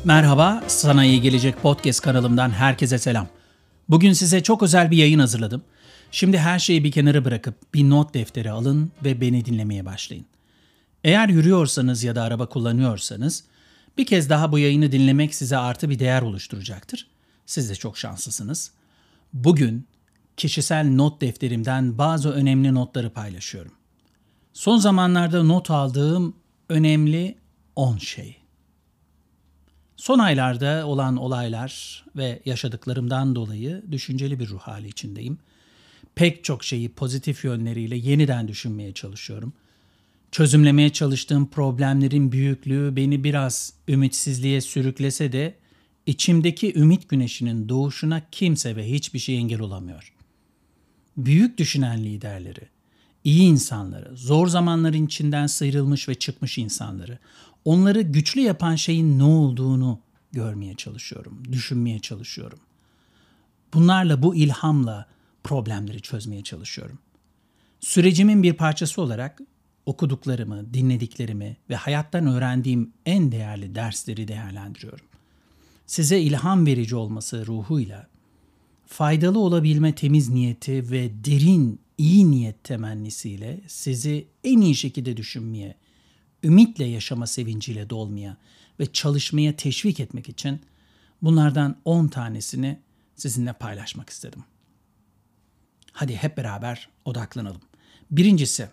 Merhaba, Sana İyi Gelecek Podcast kanalımdan herkese selam. Bugün size çok özel bir yayın hazırladım. Şimdi her şeyi bir kenara bırakıp bir not defteri alın ve beni dinlemeye başlayın. Eğer yürüyorsanız ya da araba kullanıyorsanız bir kez daha bu yayını dinlemek size artı bir değer oluşturacaktır. Siz de çok şanslısınız. Bugün kişisel not defterimden bazı önemli notları paylaşıyorum. Son zamanlarda not aldığım önemli 10 şey. Son aylarda olan olaylar ve yaşadıklarımdan dolayı düşünceli bir ruh hali içindeyim. Pek çok şeyi pozitif yönleriyle yeniden düşünmeye çalışıyorum. Çözümlemeye çalıştığım problemlerin büyüklüğü beni biraz ümitsizliğe sürüklese de içimdeki ümit güneşinin doğuşuna kimse ve hiçbir şey engel olamıyor. Büyük düşünen liderleri, iyi insanları, zor zamanların içinden sıyrılmış ve çıkmış insanları, onları güçlü yapan şeyin ne olduğunu görmeye çalışıyorum, düşünmeye çalışıyorum. Bunlarla, bu ilhamla problemleri çözmeye çalışıyorum. Sürecimin bir parçası olarak okuduklarımı, dinlediklerimi ve hayattan öğrendiğim en değerli dersleri değerlendiriyorum. Size ilham verici olması ruhuyla, faydalı olabilme temiz niyeti ve derin iyi niyet temennisiyle sizi en iyi şekilde düşünmeye, ümitle yaşama sevinciyle dolmaya ve çalışmaya teşvik etmek için bunlardan 10 tanesini sizinle paylaşmak istedim. Hadi hep beraber odaklanalım. Birincisi,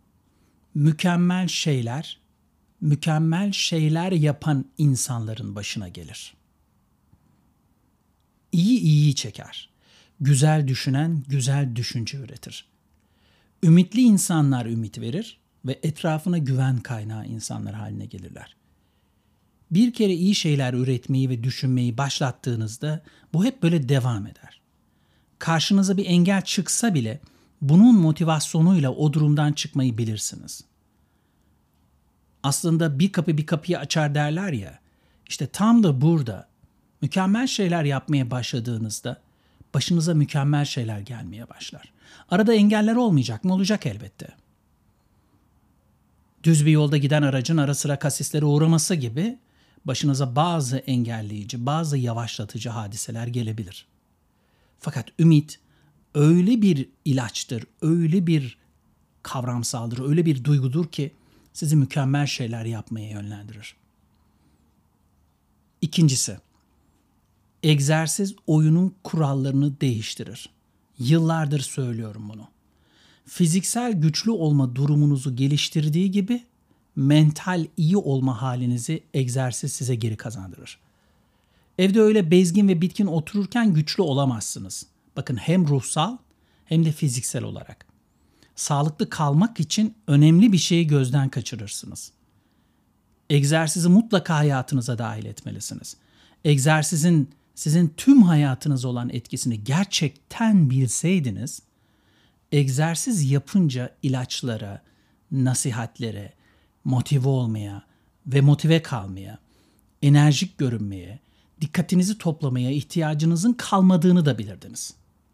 mükemmel şeyler yapan insanların başına gelir. İyiyi çeker. Güzel düşünen güzel düşünce üretir. Ümitli insanlar ümit verir ve etrafına güven kaynağı insanlar haline gelirler. Bir kere iyi şeyler üretmeyi ve düşünmeyi başlattığınızda bu hep böyle devam eder. Karşınıza bir engel çıksa bile bunun motivasyonuyla o durumdan çıkmayı bilirsiniz. Aslında bir kapı bir kapıyı açar derler ya, işte tam da burada mükemmel şeyler yapmaya başladığınızda başınıza mükemmel şeyler gelmeye başlar. Arada engeller olmayacak mı? Olacak elbette. Düz bir yolda giden aracın ara sıra kasislere uğraması gibi başınıza bazı engelleyici, bazı yavaşlatıcı hadiseler gelebilir. Fakat ümit öyle bir ilaçtır, öyle bir kavramsaldır, öyle bir duygudur ki sizi mükemmel şeyler yapmaya yönlendirir. İkincisi, egzersiz oyunun kurallarını değiştirir. Yıllardır söylüyorum bunu. Fiziksel güçlü olma durumunuzu geliştirdiği gibi mental iyi olma halinizi egzersiz size geri kazandırır. Evde öyle bezgin ve bitkin otururken güçlü olamazsınız. Bakın, hem ruhsal hem de fiziksel olarak. Sağlıklı kalmak için önemli bir şeyi gözden kaçırırsınız. Egzersizi mutlaka hayatınıza dahil etmelisiniz. Egzersizin sizin tüm hayatınız olan etkisini gerçekten bilseydiniz, egzersiz yapınca ilaçlara, nasihatlere, motive olmaya ve motive kalmaya, enerjik görünmeye, dikkatinizi toplamaya ihtiyacınızın kalmadığını da bilirdiniz.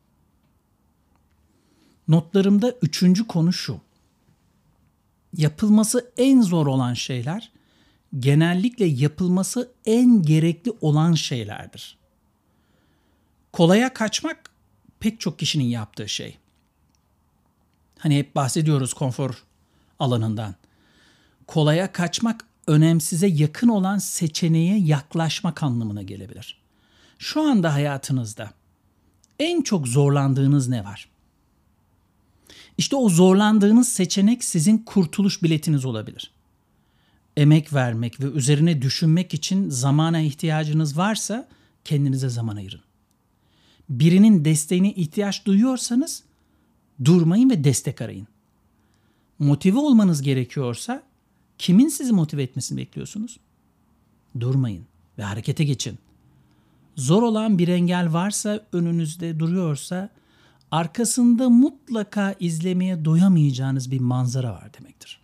Notlarımda 3. konu şu: yapılması en zor olan şeyler genellikle yapılması en gerekli olan şeylerdir. Kolaya kaçmak pek çok kişinin yaptığı şey. Hani hep bahsediyoruz konfor alanından. Kolaya kaçmak önemsize yakın olan seçeneğe yaklaşmak anlamına gelebilir. Şu anda hayatınızda en çok zorlandığınız ne var? İşte o zorlandığınız seçenek sizin kurtuluş biletiniz olabilir. Emek vermek ve üzerine düşünmek için zamana ihtiyacınız varsa kendinize zaman ayırın. Birinin desteğine ihtiyaç duyuyorsanız durmayın ve destek arayın. Motive olmanız gerekiyorsa kimin sizi motive etmesini bekliyorsunuz? Durmayın ve harekete geçin. Zor olan bir engel varsa, önünüzde duruyorsa, arkasında mutlaka izlemeye doyamayacağınız bir manzara var demektir.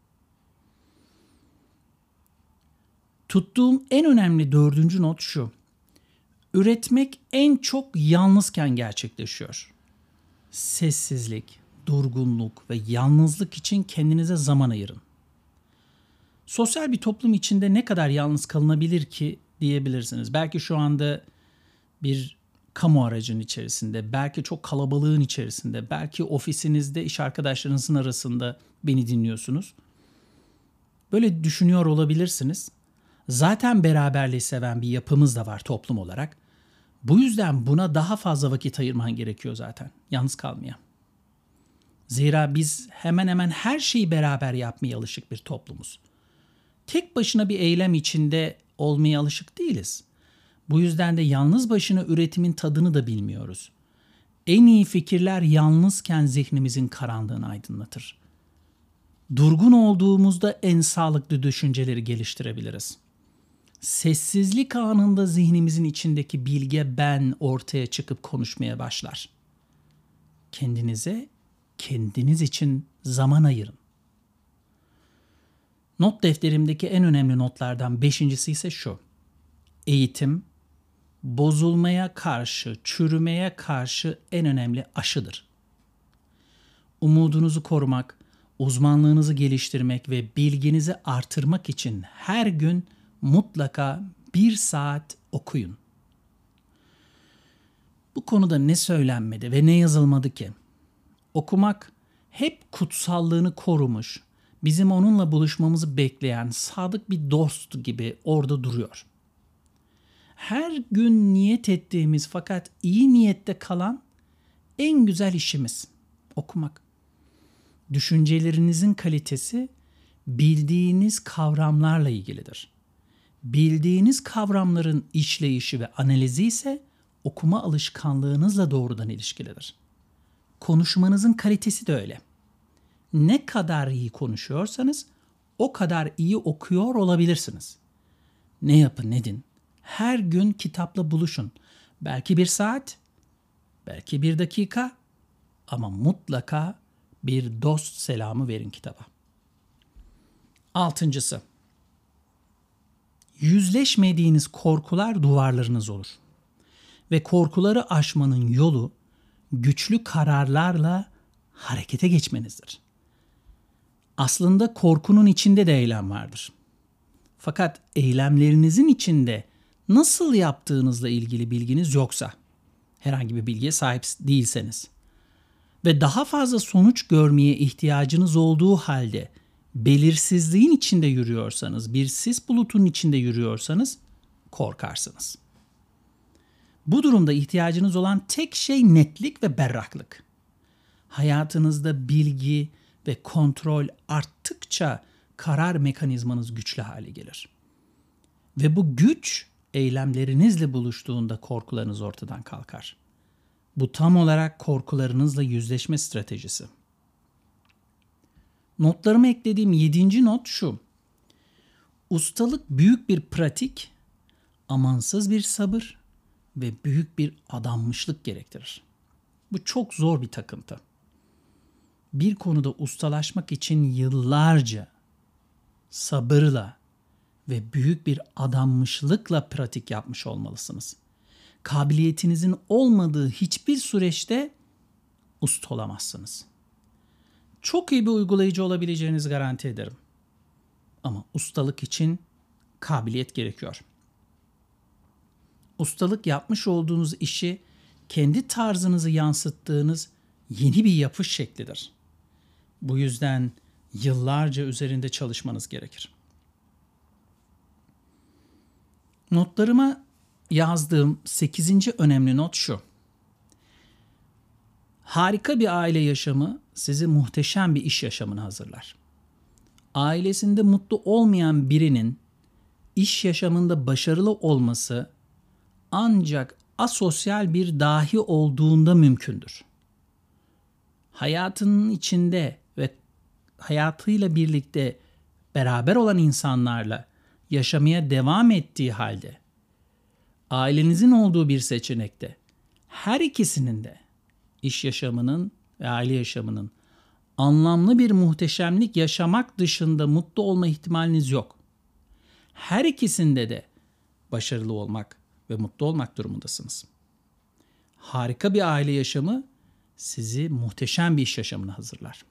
Tuttuğum en önemli 4. not şu: üretmek en çok yalnızken gerçekleşiyor. Sessizlik, durgunluk ve yalnızlık için kendinize zaman ayırın. Sosyal bir toplum içinde ne kadar yalnız kalınabilir ki diyebilirsiniz. Belki şu anda bir kamu aracının içerisinde, belki çok kalabalığın içerisinde, belki ofisinizde iş arkadaşlarınızın arasında beni dinliyorsunuz. Böyle düşünüyor olabilirsiniz. Zaten beraberliği seven bir yapımız da var toplum olarak. Bu yüzden buna daha fazla vakit ayırman gerekiyor zaten. Yalnız kalmaya. Zira biz hemen hemen her şeyi beraber yapmaya alışık bir toplumuz. Tek başına bir eylem içinde olmaya alışık değiliz. Bu yüzden de yalnız başına üretimin tadını da bilmiyoruz. En iyi fikirler yalnızken zihnimizin karanlığını aydınlatır. Durgun olduğumuzda en sağlıklı düşünceleri geliştirebiliriz. Sessizlik anında zihnimizin içindeki bilge ben ortaya çıkıp konuşmaya başlar. Kendiniz için zaman ayırın. Not defterimdeki en önemli notlardan 5.'si ise şu. Eğitim, bozulmaya karşı, çürümeye karşı en önemli aşıdır. Umudunuzu korumak, uzmanlığınızı geliştirmek ve bilginizi artırmak için her gün mutlaka 1 saat okuyun. Bu konuda ne söylenmedi ve ne yazılmadı ki? Okumak hep kutsallığını korumuş, bizim onunla buluşmamızı bekleyen sadık bir dost gibi orada duruyor. Her gün niyet ettiğimiz fakat iyi niyette kalan en güzel işimiz okumak. Düşüncelerinizin kalitesi bildiğiniz kavramlarla ilgilidir. Bildiğiniz kavramların işleyişi ve analizi ise okuma alışkanlığınızla doğrudan ilişkilidir. Konuşmanızın kalitesi de öyle. Ne kadar iyi konuşuyorsanız o kadar iyi okuyor olabilirsiniz. Ne yapın edin. Her gün kitapla buluşun. Belki 1 saat, belki 1 dakika ama mutlaka bir dost selamı verin kitaba. 6.'sı. Yüzleşmediğiniz korkular duvarlarınız olur. Ve korkuları aşmanın yolu güçlü kararlarla harekete geçmenizdir. Aslında korkunun içinde de eylem vardır. Fakat eylemlerinizin içinde nasıl yaptığınızla ilgili bilginiz yoksa, herhangi bir bilgiye sahip değilseniz ve daha fazla sonuç görmeye ihtiyacınız olduğu halde belirsizliğin içinde yürüyorsanız, bir sis bulutunun içinde yürüyorsanız korkarsınız. Bu durumda ihtiyacınız olan tek şey netlik ve berraklık. Hayatınızda bilgi ve kontrol arttıkça karar mekanizmanız güçlü hale gelir. Ve bu güç eylemlerinizle buluştuğunda korkularınız ortadan kalkar. Bu tam olarak korkularınızla yüzleşme stratejisi. Notlarıma eklediğim 7. not şu. Ustalık büyük bir pratik, amansız bir sabır ve büyük bir adanmışlık gerektirir. Bu çok zor bir takıntı. Bir konuda ustalaşmak için yıllarca sabırla ve büyük bir adanmışlıkla pratik yapmış olmalısınız. Kabiliyetinizin olmadığı hiçbir süreçte usta olamazsınız. Çok iyi bir uygulayıcı olabileceğinizi garanti ederim. Ama ustalık için kabiliyet gerekiyor. Ustalık yapmış olduğunuz işi kendi tarzınızı yansıttığınız yeni bir yapış şeklidir. Bu yüzden yıllarca üzerinde çalışmanız gerekir. Notlarıma yazdığım 8. önemli not şu. Harika bir aile yaşamı sizi muhteşem bir iş yaşamına hazırlar. Ailesinde mutlu olmayan birinin iş yaşamında başarılı olması ancak asosyal bir dahi olduğunda mümkündür. Hayatının içinde ve hayatıyla birlikte beraber olan insanlarla yaşamaya devam ettiği halde ailenizin olduğu bir seçenekte her ikisinin de iş yaşamının ve aile yaşamının anlamlı bir muhteşemlik yaşamak dışında mutlu olma ihtimaliniz yok. Her ikisinde de başarılı olmak ve mutlu olmak durumundasınız. Harika bir aile yaşamı sizi muhteşem bir iş yaşamına hazırlar.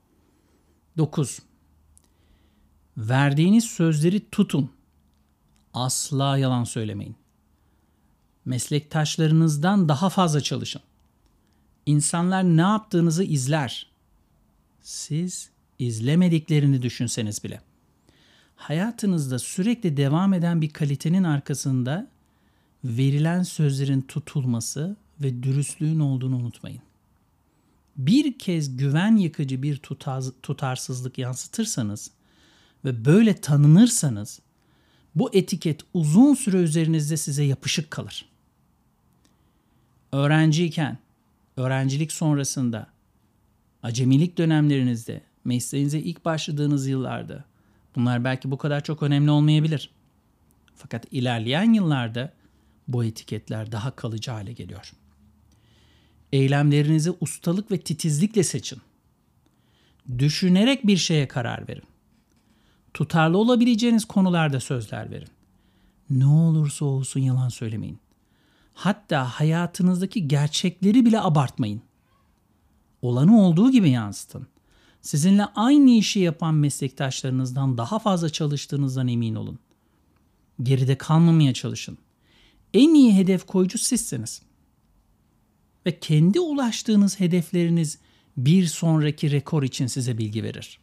9. Verdiğiniz sözleri tutun. Asla yalan söylemeyin. Meslektaşlarınızdan daha fazla çalışın. İnsanlar ne yaptığınızı izler. Siz izlemediklerini düşünseniz bile. Hayatınızda sürekli devam eden bir kalitenin arkasında verilen sözlerin tutulması ve dürüstlüğün olduğunu unutmayın. Bir kez güven yıkıcı bir tutarsızlık yansıtırsanız ve böyle tanınırsanız bu etiket uzun süre üzerinizde size yapışık kalır. Öğrenciyken, öğrencilik sonrasında, acemilik dönemlerinizde, mesleğinize ilk başladığınız yıllarda bunlar belki bu kadar çok önemli olmayabilir. Fakat ilerleyen yıllarda bu etiketler daha kalıcı hale geliyor. Eylemlerinizi ustalık ve titizlikle seçin. Düşünerek bir şeye karar verin. Tutarlı olabileceğiniz konularda sözler verin. Ne olursa olsun yalan söylemeyin. Hatta hayatınızdaki gerçekleri bile abartmayın. Olanı olduğu gibi yansıtın. Sizinle aynı işi yapan meslektaşlarınızdan daha fazla çalıştığınızdan emin olun. Geride kalmamaya çalışın. En iyi hedef koyucu sizsiniz. Ve kendi ulaştığınız hedefleriniz bir sonraki rekor için size bilgi verir.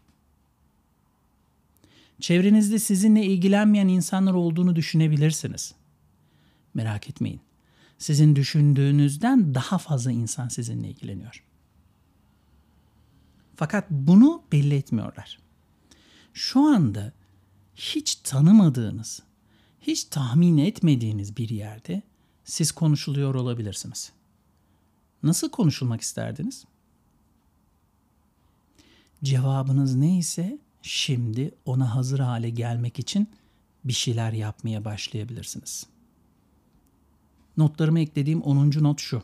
Çevrenizde sizinle ilgilenmeyen insanlar olduğunu düşünebilirsiniz. Merak etmeyin. Sizin düşündüğünüzden daha fazla insan sizinle ilgileniyor. Fakat bunu belli etmiyorlar. Şu anda hiç tanımadığınız, hiç tahmin etmediğiniz bir yerde siz konuşuluyor olabilirsiniz. Nasıl konuşulmak isterdiniz? Cevabınız neyse şimdi ona hazır hale gelmek için bir şeyler yapmaya başlayabilirsiniz. Notlarıma eklediğim 10. not şu.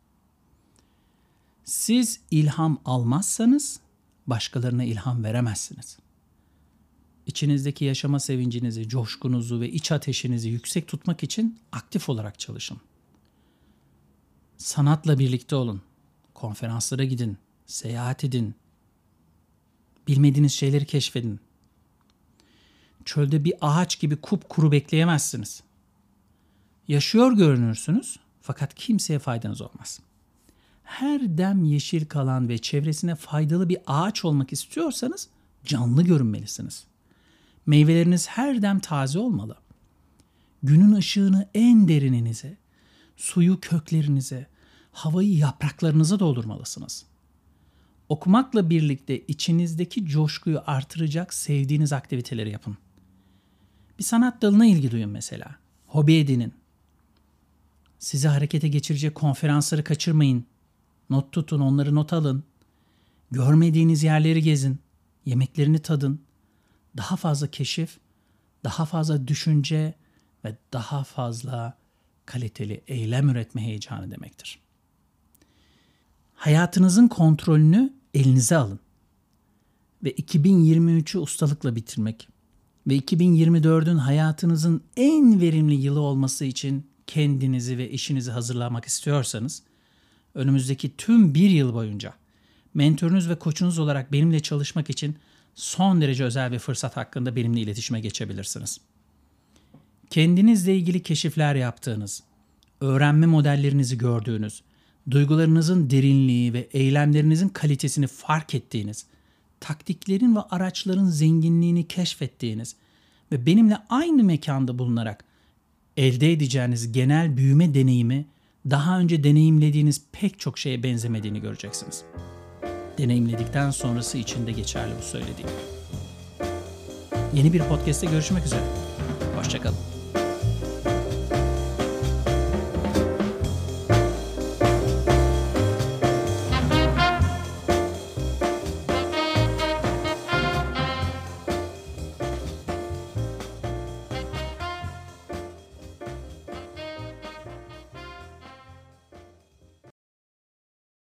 Siz ilham almazsanız başkalarına ilham veremezsiniz. İçinizdeki yaşama sevincinizi, coşkunuzu ve iç ateşinizi yüksek tutmak için aktif olarak çalışın. Sanatla birlikte olun. Konferanslara gidin, seyahat edin. Bilmediğiniz şeyleri keşfedin. Çölde bir ağaç gibi kupkuru bekleyemezsiniz. Yaşıyor görünürsünüz fakat kimseye faydanız olmaz. Her dem yeşil kalan ve çevresine faydalı bir ağaç olmak istiyorsanız canlı görünmelisiniz. Meyveleriniz her dem taze olmalı. Günün ışığını en derininize, suyu köklerinize, havayı yapraklarınıza doldurmalısınız. Okumakla birlikte içinizdeki coşkuyu artıracak sevdiğiniz aktiviteleri yapın. Bir sanat dalına ilgi duyun mesela. Hobi edinin. Sizi harekete geçirecek konferansları kaçırmayın. Not tutun, onları not alın. Görmediğiniz yerleri gezin. Yemeklerini tadın. Daha fazla keşif, daha fazla düşünce ve daha fazla kaliteli eylem üretme heyecanı demektir. Hayatınızın kontrolünü elinize alın. Ve 2023'ü ustalıkla bitirmek ve 2024'ün hayatınızın en verimli yılı olması için kendinizi ve işinizi hazırlamak istiyorsanız, önümüzdeki tüm bir yıl boyunca mentörünüz ve koçunuz olarak benimle çalışmak için son derece özel bir fırsat hakkında benimle iletişime geçebilirsiniz. Kendinizle ilgili keşifler yaptığınız, öğrenme modellerinizi gördüğünüz, duygularınızın derinliği ve eylemlerinizin kalitesini fark ettiğiniz, taktiklerin ve araçların zenginliğini keşfettiğiniz ve benimle aynı mekanda bulunarak elde edeceğiniz genel büyüme deneyimi daha önce deneyimlediğiniz pek çok şeye benzemediğini göreceksiniz. Deneyimledikten sonrası için de geçerli bu söylediğim. Yeni bir podcast'te görüşmek üzere. Hoşça kalın.